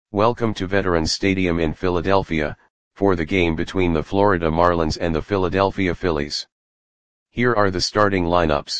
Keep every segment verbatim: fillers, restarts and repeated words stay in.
Welcome to Veterans Stadium in Philadelphia, for the game between the Florida Marlins and the Philadelphia Phillies. Here are the starting lineups.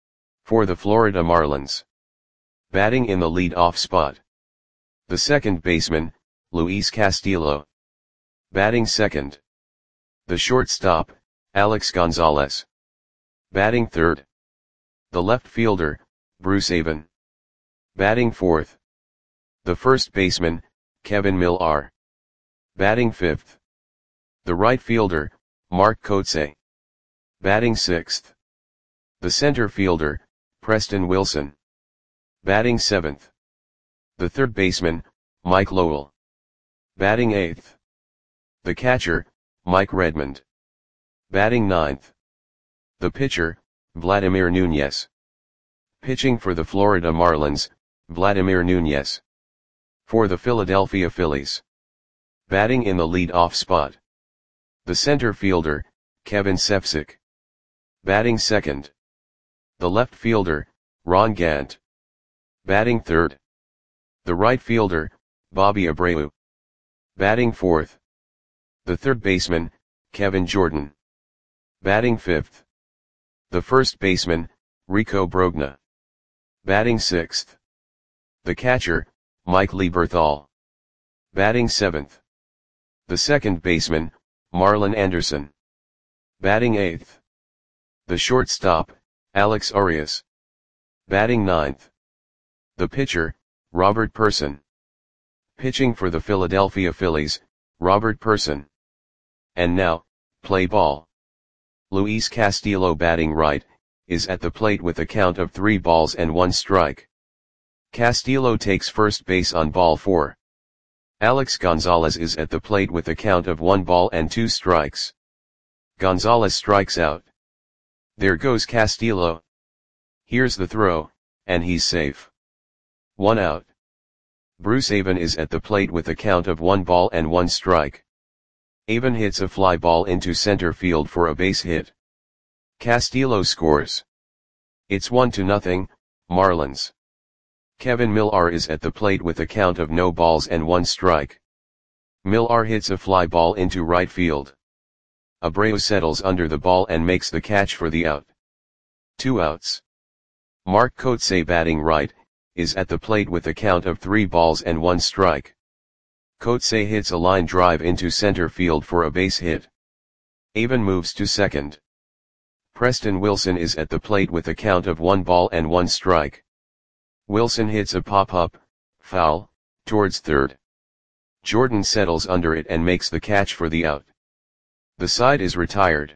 For the Florida Marlins. Batting in the lead-off spot. The second baseman, Luis Castillo. Batting second. The shortstop, Alex Gonzalez. Batting third. The left fielder, Bruce Avon. Batting fourth. The first baseman, Kevin Millar. Batting fifth. The right fielder, Mark Kotsay. Batting sixth. The center fielder, Preston Wilson. Batting seventh. The third baseman, Mike Lowell. Batting eighth. The catcher, Mike Redmond. Batting ninth. The pitcher, Vladimir Nunez. Pitching for the Florida Marlins, Vladimir Nunez. For the Philadelphia Phillies. Batting in the lead-off spot. The center fielder, Kevin Sepsic. Batting second. The left fielder, Ron Gant. Batting third. The right fielder, Bobby Abreu. Batting fourth. The third baseman, Kevin Jordan. Batting fifth. The first baseman, Rico Brogna. Batting sixth. The catcher, Mike Lieberthal. Batting seventh. The second baseman, Marlon Anderson. Batting eighth. The shortstop, Alex Arias. Batting ninth. The pitcher, Robert Person. Pitching for the Philadelphia Phillies, Robert Person. And now, play ball. Luis Castillo batting right, is at the plate with a count of three balls and one strike. Castillo takes first base on ball four. Alex Gonzalez is at the plate with a count of one ball and two strikes. Gonzalez strikes out. There goes Castillo. Here's the throw, and he's safe. One out. Bruce Avon is at the plate with a count of one ball and one strike. Avon hits a fly ball into center field for a base hit. Castillo scores. It's one to nothing, Marlins. Kevin Millar is at the plate with a count of no balls and one strike. Millar hits a fly ball into right field. Abreu settles under the ball and makes the catch for the out. Two outs. Mark Kotsay batting right, is at the plate with a count of three balls and one strike. Kotsay hits a line drive into center field for a base hit. Avon moves to second. Preston Wilson is at the plate with a count of one ball and one strike. Wilson hits a pop-up, foul, towards third. Jordan settles under it and makes the catch for the out. The side is retired.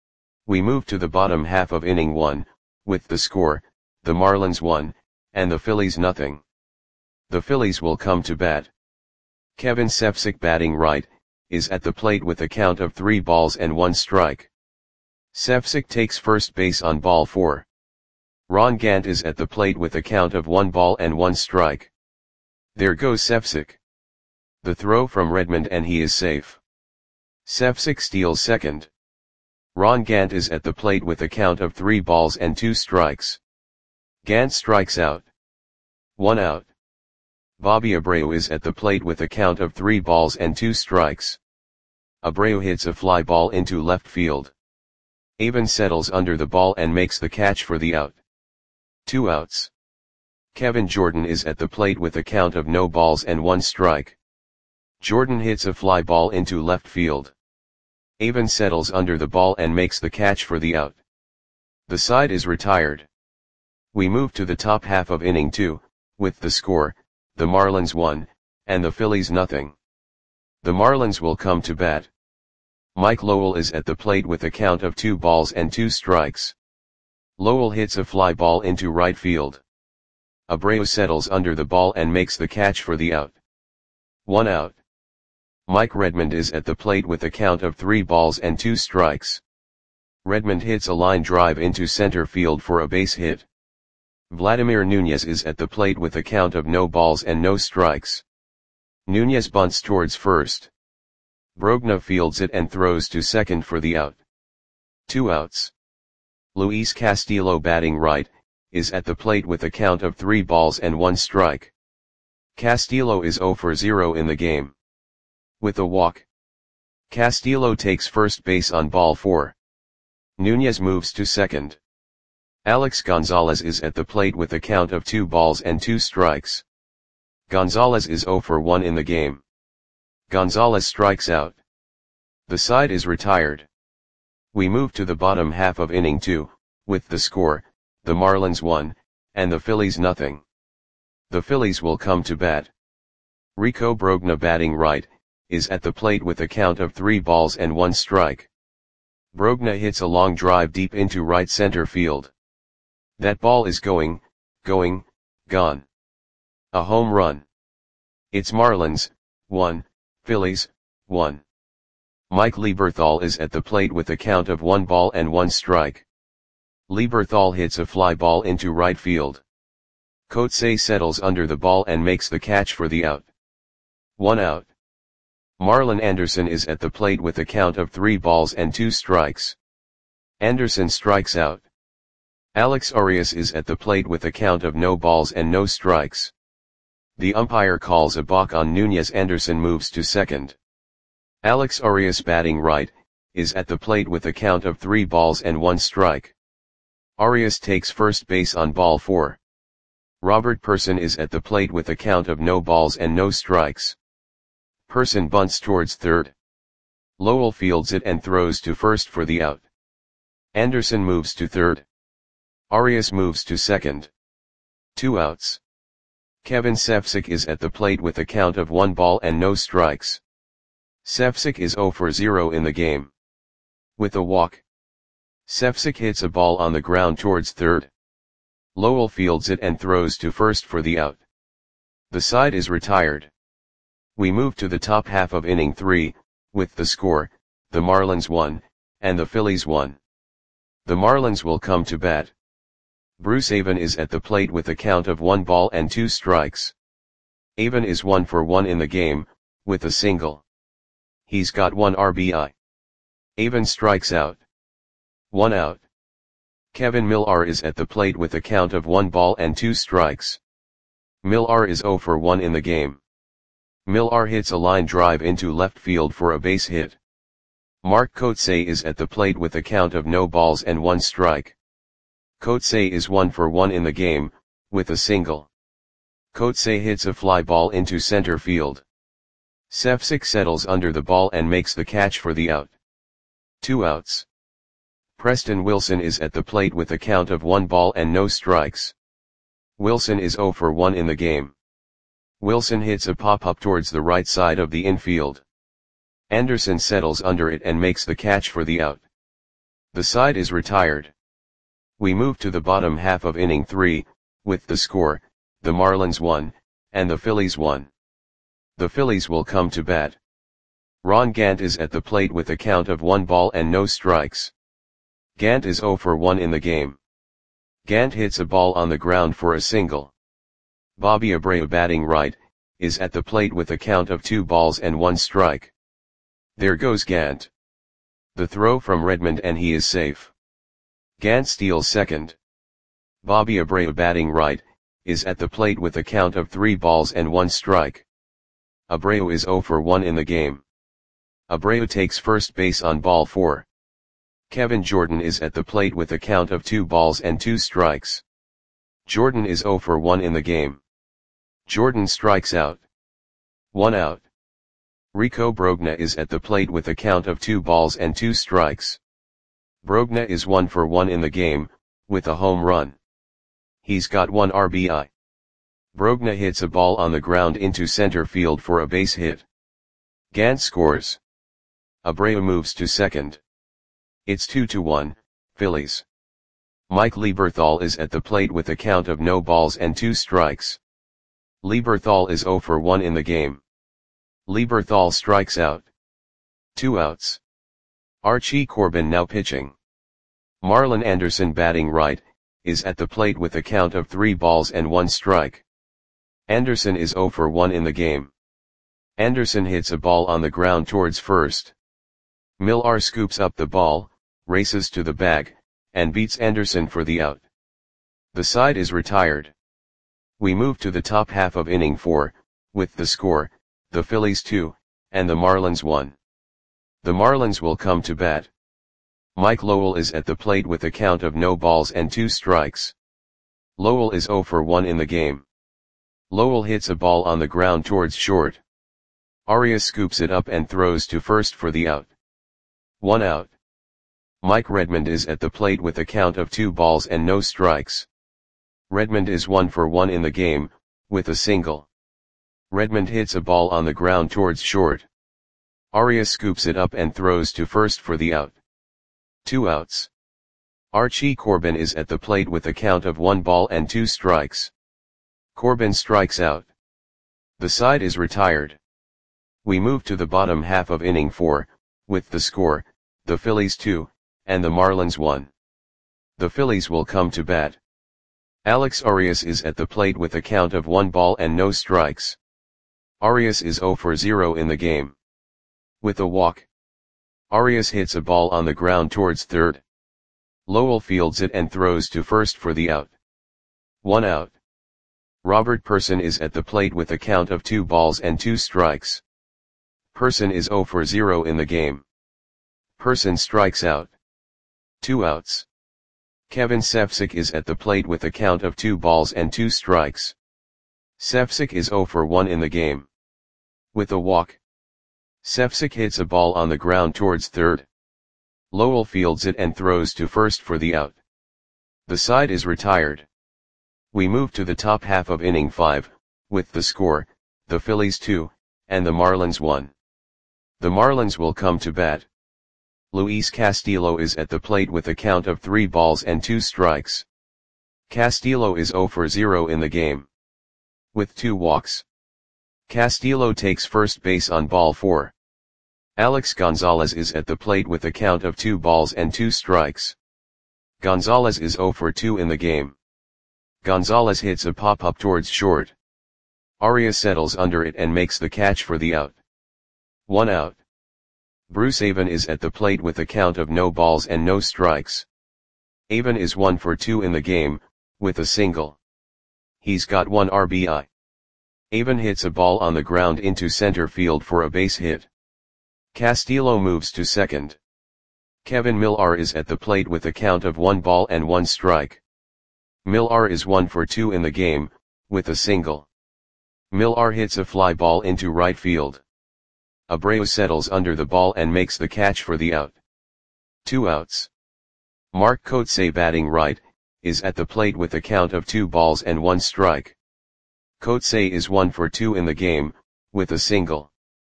We move to the bottom half of inning one, with the score, the Marlins one, and the Phillies nothing. The Phillies will come to bat. Kevin Sepsic batting right, is at the plate with a count of three balls and one strike. Sepsic takes first base on ball four. Ron Gant is at the plate with a count of one ball and one strike. There goes Sepsic. The throw from Redmond and he is safe. Sepsic steals second. Ron Gant is at the plate with a count of three balls and two strikes. Gant strikes out. One out. Bobby Abreu is at the plate with a count of three balls and two strikes. Abreu hits a fly ball into left field. Avon settles under the ball and makes the catch for the out. Two outs. Kevin Jordan is at the plate with a count of no balls and one strike. Jordan hits a fly ball into left field. Avon settles under the ball and makes the catch for the out. The side is retired. We move to the top half of inning two, with the score, the Marlins one, and the Phillies nothing. The Marlins will come to bat. Mike Lowell is at the plate with a count of two balls and two strikes. Lowell hits a fly ball into right field. Abreu settles under the ball and makes the catch for the out. One out. Mike Redmond is at the plate with a count of three balls and two strikes. Redmond hits a line drive into center field for a base hit. Vladimir Nunez is at the plate with a count of no balls and no strikes. Nunez bunts towards first. Brogna fields it and throws to second for the out. Two outs. Luis Castillo batting right, is at the plate with a count of three balls and one strike. Castillo is zero for zero in the game. With a walk, Castillo takes first base on ball four. Nunez moves to second. Alex Gonzalez is at the plate with a count of two balls and two strikes. Gonzalez is zero for one in the game. Gonzalez strikes out. The side is retired. We move to the bottom half of inning two, with the score, the Marlins one, and the Phillies nothing. The Phillies will come to bat. Rico Brogna, batting right, is at the plate with a count of three balls and one strike. Brogna hits a long drive deep into right center field. That ball is going, going, gone. A home run. It's Marlins, one, Phillies, one. Mike Lieberthal is at the plate with a count of one ball and one strike. Lieberthal hits a fly ball into right field. Coetzee settles under the ball and makes the catch for the out. One out. Marlon Anderson is at the plate with a count of three balls and two strikes. Anderson strikes out. Alex Arias is at the plate with a count of no balls and no strikes. The umpire calls a balk on Nunez. Anderson moves to second. Alex Arias, batting right, is at the plate with a count of three balls and one strike. Arias takes first base on ball four. Robert Person is at the plate with a count of no balls and no strikes. Person bunts towards third. Lowell fields it and throws to first for the out. Anderson moves to third. Arias moves to second. Two outs. Kevin Cefcik is at the plate with a count of one ball and no strikes. Cefcik is zero for zero in the game. With a walk, Cefcik hits a ball on the ground towards third. Lowell fields it and throws to first for the out. The side is retired. We move to the top half of inning three, with the score, the Marlins one, and the Phillies one. The Marlins will come to bat. Bruce Avon is at the plate with a count of one ball and two strikes. Avon is one for one in the game, with a single. He's got one R B I. Avon strikes out. One out. Kevin Millar is at the plate with a count of one ball and two strikes. Millar is zero for one in the game. Millar hits a line drive into left field for a base hit. Mark Coetzee is at the plate with a count of no balls and one strike. Coetzee is one for one in the game, with a single. Coetzee hits a fly ball into center field. Cefcik settles under the ball and makes the catch for the out. Two outs. Preston Wilson is at the plate with a count of one ball and no strikes. Wilson is zero for one in the game. Wilson hits a pop-up towards the right side of the infield. Anderson settles under it and makes the catch for the out. The side is retired. We move to the bottom half of inning three, with the score, the Marlins one, and the Phillies one. The Phillies will come to bat. Ron Gant is at the plate with a count of one ball and no strikes. Gant is zero for one in the game. Gant hits a ball on the ground for a single. Bobby Abreu, batting right, is at the plate with a count of two balls and one strike. There goes Gant. The throw from Redmond and he is safe. Gant steals second. Bobby Abreu, batting right, is at the plate with a count of three balls and one strike. Abreu is zero for one in the game. Abreu takes first base on ball four. Kevin Jordan is at the plate with a count of two balls and two strikes. Jordan is zero for one in the game. Jordan strikes out. One out. Rico Brogna is at the plate with a count of two balls and two strikes. Brogna is one for one in the game, with a home run. He's got one R B I. Brogna hits a ball on the ground into center field for a base hit. Gant scores. Abreu moves to second. It's two to one, Phillies. Mike Lieberthal is at the plate with a count of no balls and two strikes. Lieberthal is zero for one in the game. Lieberthal strikes out. Two outs. Archie Corbin now pitching. Marlon Anderson, batting right, is at the plate with a count of three balls and one strike. Anderson is zero for one in the game. Anderson hits a ball on the ground towards first. Millar scoops up the ball, races to the bag, and beats Anderson for the out. The side is retired. We move to the top half of inning four, With the score, the Phillies two, and the Marlins one. The Marlins will come to bat. Mike Lowell is at the plate with a count of no balls and two strikes. Lowell is oh for one in the game. Lowell hits a ball on the ground towards short. Arias scoops it up and throws to first for the out. One out. Mike Redmond is at the plate with a count of two balls and no strikes. Redmond is one for one in the game, with a single. Redmond hits a ball on the ground towards short. Arias scoops it up and throws to first for the out. Two outs. Archie Corbin is at the plate with a count of one ball and two strikes. Corbin strikes out. The side is retired. We move to the bottom half of inning four, with the score, the Phillies two, and the Marlins one. The Phillies will come to bat. Alex Arias is at the plate with a count of one ball and no strikes. Arias is oh for zero in the game. With a walk. Arias hits a ball on the ground towards third. Lowell fields it and throws to first for the out. One out. Robert Person is at the plate with a count of two balls and two strikes. Person is oh for zero in the game. Person strikes out. Two outs. Kevin Sefcik is at the plate with a count of two balls and two strikes. Sefcik is oh for one in the game. With a walk. Sefcik hits a ball on the ground towards third. Lowell fields it and throws to first for the out. The side is retired. We move to the top half of inning five, with the score, the Phillies two, and the Marlins one. The Marlins will come to bat. Luis Castillo is at the plate with a count of three balls and two strikes. Castillo is oh for zero in the game. With two walks. Castillo takes first base on ball four. Alex Gonzalez is at the plate with a count of two balls and two strikes. Gonzalez is oh for two in the game. Gonzalez hits a pop-up towards short. Arias settles under it and makes the catch for the out. One out. Bruce Avon is at the plate with a count of no balls and no strikes. Avon is one for two in the game, with a single. He's got one R B I. Avon hits a ball on the ground into center field for a base hit. Castillo moves to second. Kevin Millar is at the plate with a count of one ball and one strike. Millar is one for two in the game, with a single. Millar hits a fly ball into right field. Abreu settles under the ball and makes the catch for the out. Two outs. Mark Kotsay, batting right, is at the plate with a count of two balls and one strike. Kotsay is one for two in the game, with a single.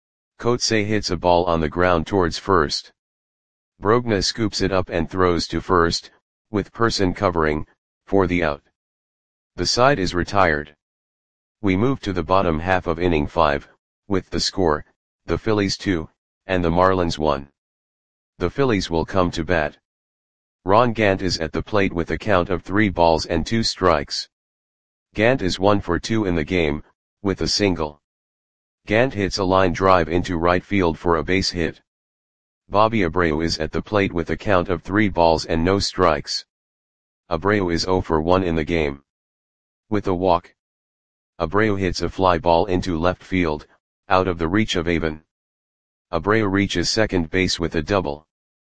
Kotsay hits a ball on the ground towards first. Brogna scoops it up and throws to first, with Person covering, for the out. The side is retired. We move to the bottom half of inning five, with the score, the Phillies two, and the Marlins one. The Phillies will come to bat. Ron Gant is at the plate with a count of three balls and two strikes. Gant is one for two in the game, with a single. Gant hits a line drive into right field for a base hit. Bobby Abreu is at the plate with a count of three balls and no strikes. Abreu is oh for one in the game. With a walk. Abreu hits a fly ball into left field, out of the reach of Avon. Abreu reaches second base with a double.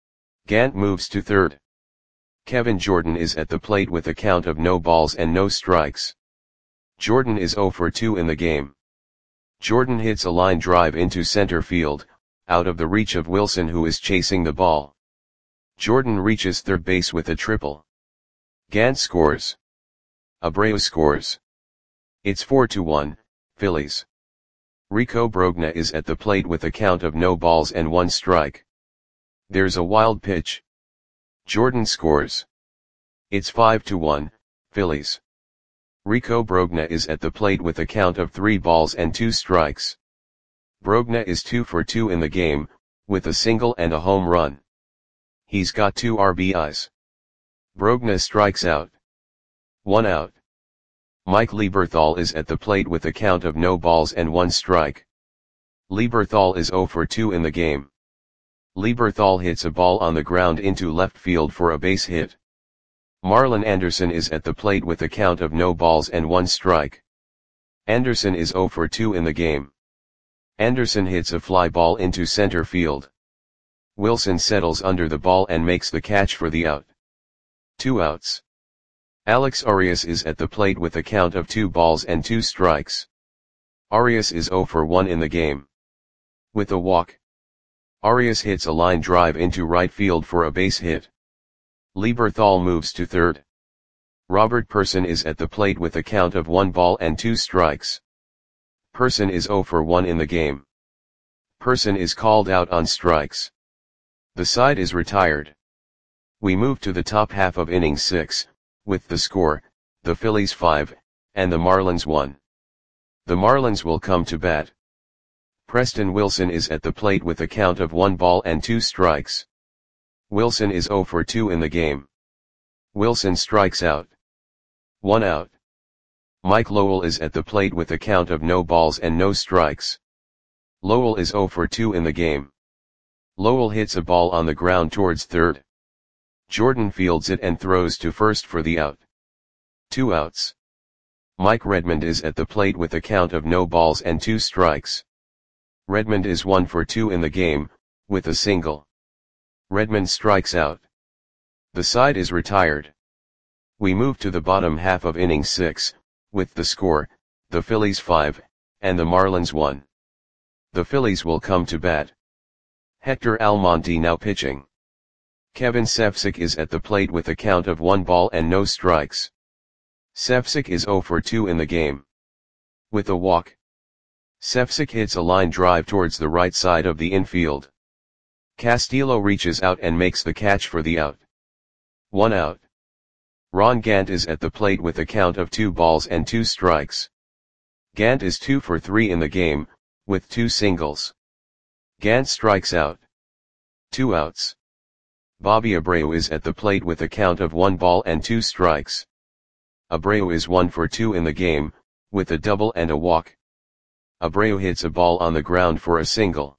Gant moves to third. Kevin Jordan is at the plate with a count of no balls and no strikes. Jordan is oh for two in the game. Jordan hits a line drive into center field, out of the reach of Wilson, who is chasing the ball. Jordan reaches third base with a triple. Gant scores. Abreu scores. It's four to one, Phillies. Rico Brogna is at the plate with a count of no balls and one strike. There's a wild pitch. Jordan scores. It's five to one, Phillies. Rico Brogna is at the plate with a count of three balls and two strikes. Brogna is two for two in the game, with a single and a home run. He's got two R B Is. Brogna strikes out. One out. Mike Lieberthal is at the plate with a count of no balls and one strike. Lieberthal is oh for two in the game. Lieberthal hits a ball on the ground into left field for a base hit. Marlon Anderson is at the plate with a count of no balls and one strike. Anderson is zero for two in the game. Anderson hits a fly ball into center field. Wilson settles under the ball and makes the catch for the out. Two outs. Alex Arias is at the plate with a count of two balls and two strikes. Arias is zero for one in the game. With a walk, Arias hits a line drive into right field for a base hit. Lieberthal moves to third. Robert Person is at the plate with a count of one ball and two strikes. Person is zero for one in the game. Person is called out on strikes. The side is retired. We move to the top half of inning six, with the score, the Phillies five, and the Marlins one. The Marlins will come to bat. Preston Wilson is at the plate with a count of one ball and two strikes. Wilson is zero for two in the game. Wilson strikes out. One out. Mike Lowell is at the plate with a count of no balls and no strikes. Lowell is zero for two in the game. Lowell hits a ball on the ground towards third. Jordan fields it and throws to first for the out. Two outs. Mike Redmond is at the plate with a count of no balls and two strikes. Redmond is one for two in the game, with a single. Redmond strikes out. The side is retired. We move to the bottom half of inning six, with the score, the Phillies five, and the Marlins one. The Phillies will come to bat. Hector Almonte now pitching. Kevin Cefcik is at the plate with a count of one ball and no strikes. Cefcik is zero for two in the game. With a walk, Cefcik hits a line drive towards the right side of the infield. Castillo reaches out and makes the catch for the out. One out. Ron Gant is at the plate with a count of two balls and two strikes. Gant is two for three in the game, with two singles. Gant strikes out. Two outs. Bobby Abreu is at the plate with a count of one ball and two strikes. Abreu is one for two in the game, with a double and a walk. Abreu hits a ball on the ground for a single.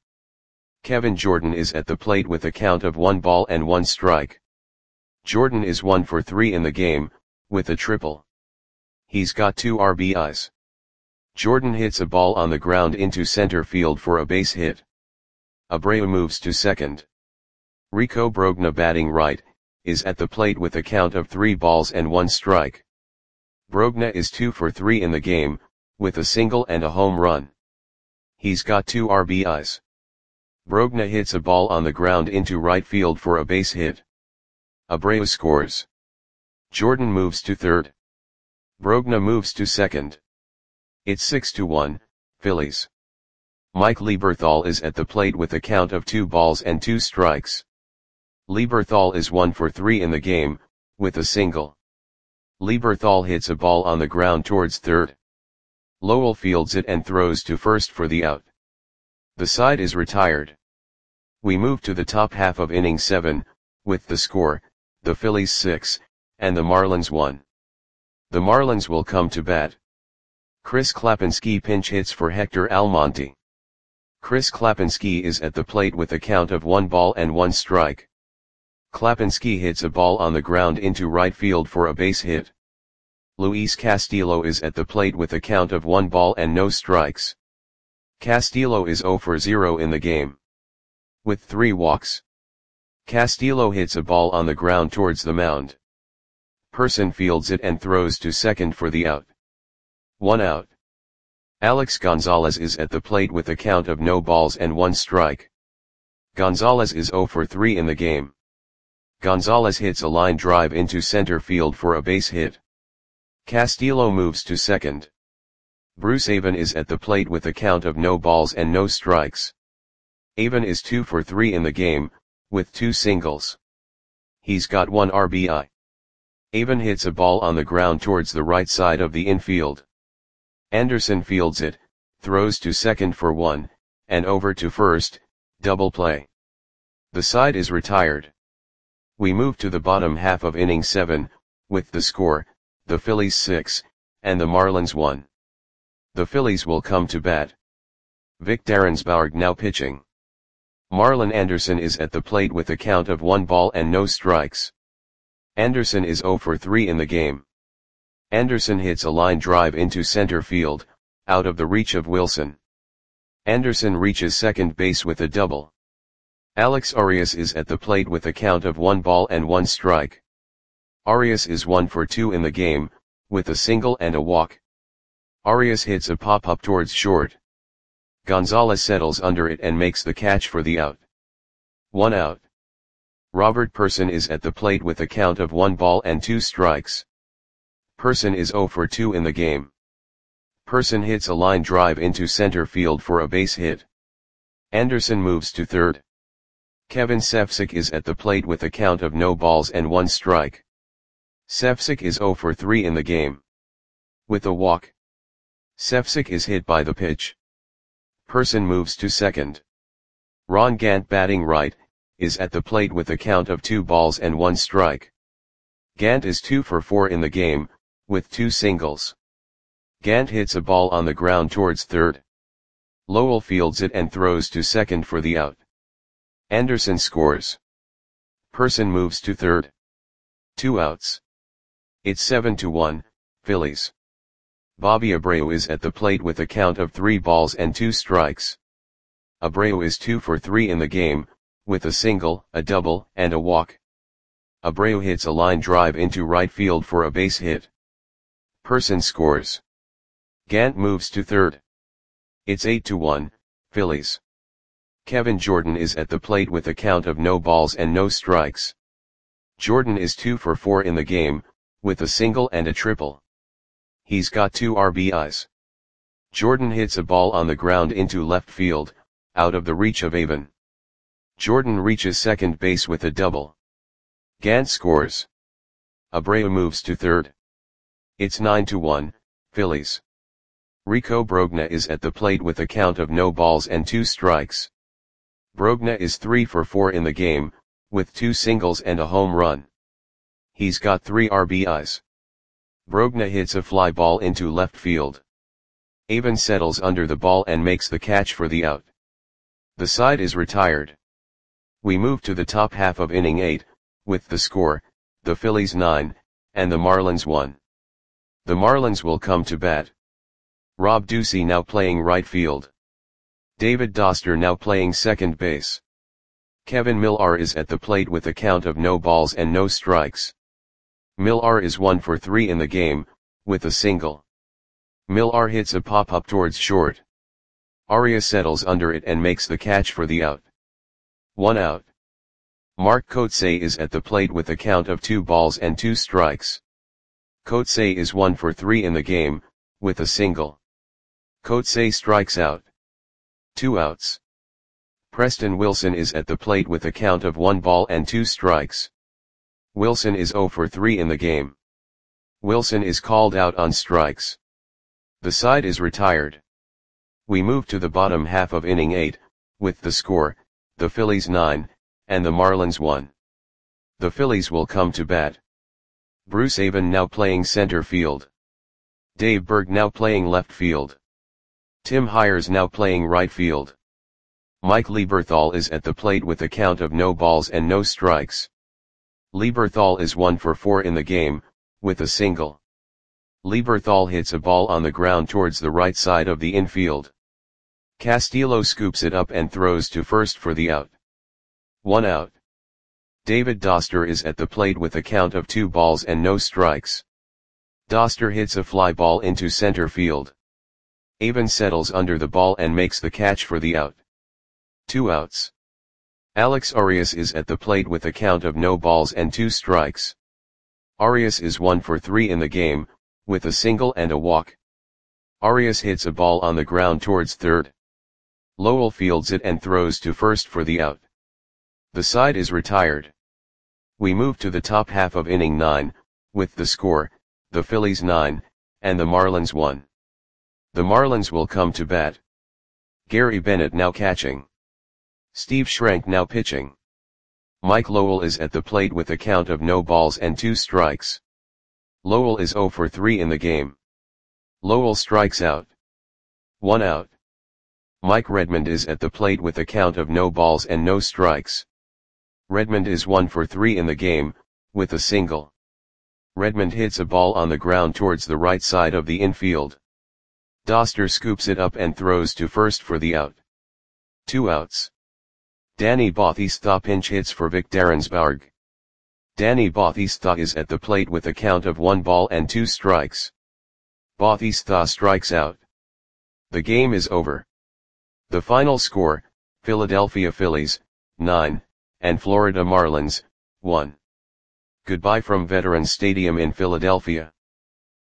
Kevin Jordan is at the plate with a count of one ball and one strike. Jordan is one for three in the game, with a triple. He's got two R B Is. Jordan hits a ball on the ground into center field for a base hit. Abreu moves to second. Rico Brogna, batting right, is at the plate with a count of three balls and one strike. Brogna is two for three in the game, with a single and a home run. He's got two R B Is. Brogna hits a ball on the ground into right field for a base hit. Abreu scores. Jordan moves to third. Brogna moves to second. It's six to one, Phillies. Mike Lieberthal is at the plate with a count of two balls and two strikes. Lieberthal is one for three in the game, with a single. Lieberthal hits a ball on the ground towards third. Lowell fields it and throws to first for the out. The side is retired. We move to the top half of inning seven, with the score, the Phillies six, and the Marlins one. The Marlins will come to bat. Chris Klapinski pinch hits for Hector Almonte. Chris Klapinski is at the plate with a count of one ball and one strike. Klapinski hits a ball on the ground into right field for a base hit. Luis Castillo is at the plate with a count of one ball and no strikes. Castillo is zero for zero in the game. With three walks, Castillo hits a ball on the ground towards the mound. Person fields it and throws to second for the out. One out. Alex Gonzalez is at the plate with a count of no balls and one strike. Gonzalez is zero for three in the game. Gonzalez hits a line drive into center field for a base hit. Castillo moves to second. Bruce Avon is at the plate with a count of no balls and no strikes. Avon is two for three in the game, with two singles. He's got one R B I. Avon hits a ball on the ground towards the right side of the infield. Anderson fields it, throws to second for one, and over to first, double play. The side is retired. We move to the bottom half of inning seven, with the score, the Phillies six, and the Marlins one. The Phillies will come to bat. Vic Darrensbourg now pitching. Marlon Anderson is at the plate with a count of one ball and no strikes. Anderson is zero for three in the game. Anderson hits a line drive into center field, out of the reach of Wilson. Anderson reaches second base with a double. Alex Arias is at the plate with a count of one ball and one strike. Arias is one for two in the game, with a single and a walk. Arias hits a pop-up towards short. Gonzalez settles under it and makes the catch for the out. One out. Robert Person is at the plate with a count of one ball and two strikes. Person is zero for two in the game. Person hits a line drive into center field for a base hit. Anderson moves to third. Kevin Cefcik is at the plate with a count of no balls and one strike. Cefcik is zero for three in the game. With a walk. Cefcik is hit by the pitch. Person moves to second. Ron Gant, batting right, is at the plate with a count of two balls and one strike. Gant is two for four in the game, with two singles. Gant hits a ball on the ground towards third. Lowell fields it and throws to second for the out. Anderson scores. Person moves to third. Two outs. It's seven to one, Phillies. Bobby Abreu is at the plate with a count of three balls and two strikes. Abreu is two for three in the game, with a single, a double, and a walk. Abreu hits a line drive into right field for a base hit. Person scores. Gant moves to third. It's eight to one, Phillies. Kevin Jordan is at the plate with a count of no balls and no strikes. Jordan is two for four in the game, with a single and a triple. He's got two R B Is. Jordan hits a ball on the ground into left field, out of the reach of Avon. Jordan reaches second base with a double. Gant scores. Abreu moves to third. It's nine to one, Phillies. Rico Brogna is at the plate with a count of no balls and two strikes. Brogna is three for four in the game, with two singles and a home run. He's got three R B Is. Brogna hits a fly ball into left field. Avon settles under the ball and makes the catch for the out. The side is retired. We move to the top half of inning eight, with the score, the Phillies nine, and the Marlins one. The Marlins will come to bat. Rob Ducey now playing right field. David Doster now playing second base. Kevin Millar is at the plate with a count of no balls and no strikes. Millar is one for three in the game, with a single. Millar hits a pop-up towards short. Arias settles under it and makes the catch for the out. One out. Mark Kotsay is at the plate with a count of two balls and two strikes. Kotsay is one for three in the game, with a single. Kotsay strikes out. Two outs. Preston Wilson is at the plate with a count of one ball and two strikes. Wilson is zero for three in the game. Wilson is called out on strikes. The side is retired. We move to the bottom half of inning eight, with the score, the Phillies nine, and the Marlins one. The Phillies will come to bat. Bruce Avon now playing center field. Dave Berg now playing left field. Tim Hires now playing right field. Mike Lieberthal is at the plate with a count of no balls and no strikes. Lieberthal is one for four in the game, with a single. Lieberthal hits a ball on the ground towards the right side of the infield. Castillo scoops it up and throws to first for the out. One out. David Doster is at the plate with a count of two balls and no strikes. Doster hits a fly ball into center field. Avon settles under the ball and makes the catch for the out. Two outs. Alex Arias is at the plate with a count of no balls and two strikes. Arias is one for three in the game, with a single and a walk. Arias hits a ball on the ground towards third. Lowell fields it and throws to first for the out. The side is retired. We move to the top half of inning nine, with the score, the Phillies nine, and the Marlins one. The Marlins will come to bat. Gary Bennett now catching. Steve Schrank now pitching. Mike Lowell is at the plate with a count of no balls and two strikes. Lowell is zero for three in the game. Lowell strikes out. One out. Mike Redmond is at the plate with a count of no balls and no strikes. Redmond is one for three in the game, with a single. Redmond hits a ball on the ground towards the right side of the infield. Doster scoops it up and throws to first for the out. Two outs. Danny Bautista pinch hits for Vic Derensburg. Danny Bautista is at the plate with a count of one ball and two strikes. Bautista strikes out. The game is over. The final score, Philadelphia Phillies, nine, and Florida Marlins, one. Goodbye from Veterans Stadium in Philadelphia.